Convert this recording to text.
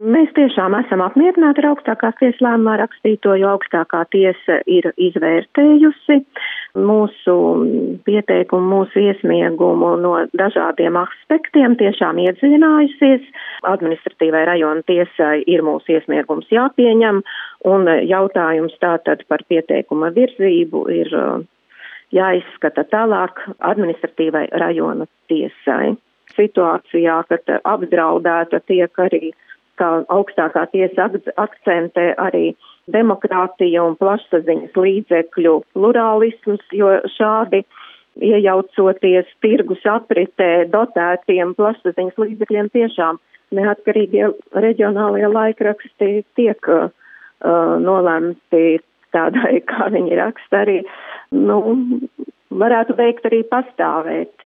Mēs tiešām esam apmierināti ar augstākās tiesas lēmumā rakstīto, jo augstākā tiesa ir izvērtējusi mūsu pieteikumu, mūsu iesniegumu no dažādiem aspektiem, tiešām iedziļinājusies. Administratīvai rajona tiesai ir mūsu iesniegums jāpieņem, un jautājums tātad par pieteikuma virzību ir jāizskata tālāk administratīvai rajona tiesai. Situācijā, kad apdraudēta tiek arī, kā augstākā tiesa akcentē, arī demokrātija un plašsaziņas līdzekļu plurālisms, jo šādi iejaucoties tirgus apritē dotētiem plašsaziņas līdzekļiem tiešām neatkarīgie reģionālie laikraksti tiek nolemti tādai, kā viņi raksta arī, varētu veikt arī pastāvēt.